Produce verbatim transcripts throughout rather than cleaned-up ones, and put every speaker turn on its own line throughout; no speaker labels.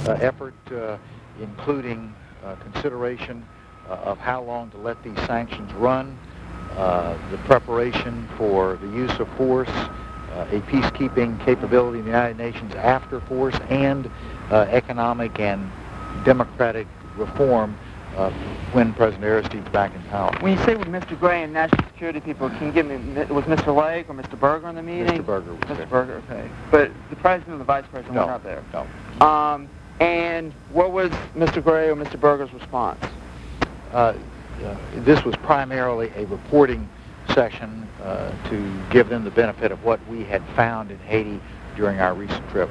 uh, effort, uh, including uh, consideration uh, of how long to let these sanctions run, uh, the preparation for the use of force, uh, a peacekeeping capability in the United Nations after force, and uh, economic and democratic reform uh, when President Aristide's back in power.
When you say with Mister Gray and national security people, can you give me, was Mister Lake or Mister Berger in the meeting?
Mister Berger was
Mister
there.
Berger, okay. But the president and the vice president
no,
were not there?
No.
Um, and what was Mister Gray or Mister Berger's response?
Uh, uh, this was primarily a reporting session uh, to give them the benefit of what we had found in Haiti during our recent trip.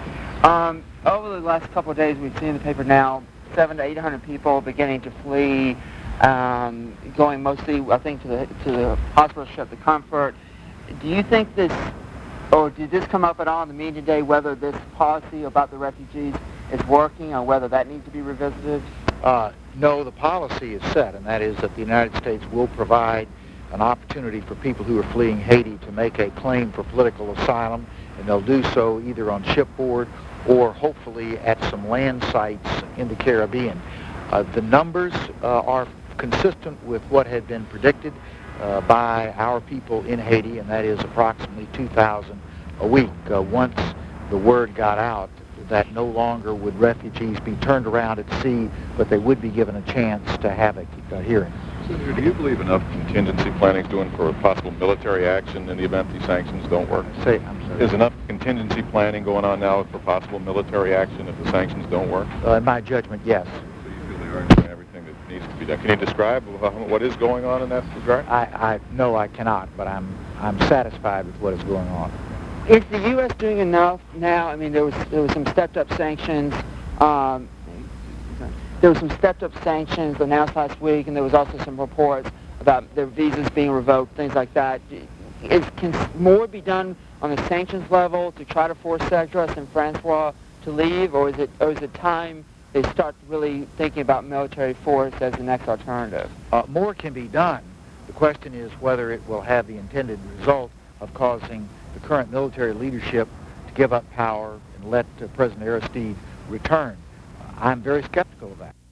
Um, over the last couple of days, we've seen in the paper now seven to eight hundred people beginning to flee, um, going mostly, I think, to the to the hospital ship, the Comfort. Do you think this, or did this come up at all in the meeting today, whether this policy about the refugees is working or whether that needs to be revisited?
Uh, no, the policy is set, and that is that the United States will provide an opportunity for people who are fleeing Haiti to make a claim for political asylum, and they'll do so either on shipboard or hopefully at some land sites in the Caribbean. Uh, the numbers uh, are consistent with what had been predicted uh, by our people in Haiti, and that is approximately two thousand a week. Uh, once the word got out that no longer would refugees be turned around at sea, but they would be given a chance to have a, a hearing.
Senator, do you believe enough contingency planning is doing for a possible military action in the event these sanctions don't work?
Say, I'm sorry.
Is enough contingency planning going on now for possible military action if the sanctions don't work?
Uh, in my judgment, yes.
So you feel they are doing everything that needs to be done? Can you describe what is going on in that regard?
I, I no, I cannot, but I'm I'm satisfied with what is going on.
Is the U S doing enough now? I mean, there was there was some stepped-up sanctions. Um, there was some stepped-up sanctions announced last week, and there was also some reports about their visas being revoked, things like that. Is, can more be done on the sanctions level to try to force Cedras and Francois to leave, or is it or is it time they start really thinking about military force as the next alternative?
Uh, more can be done. The question is whether it will have the intended result of causing the current military leadership to give up power and let uh, President Aristide return. Uh, I'm very skeptical of that.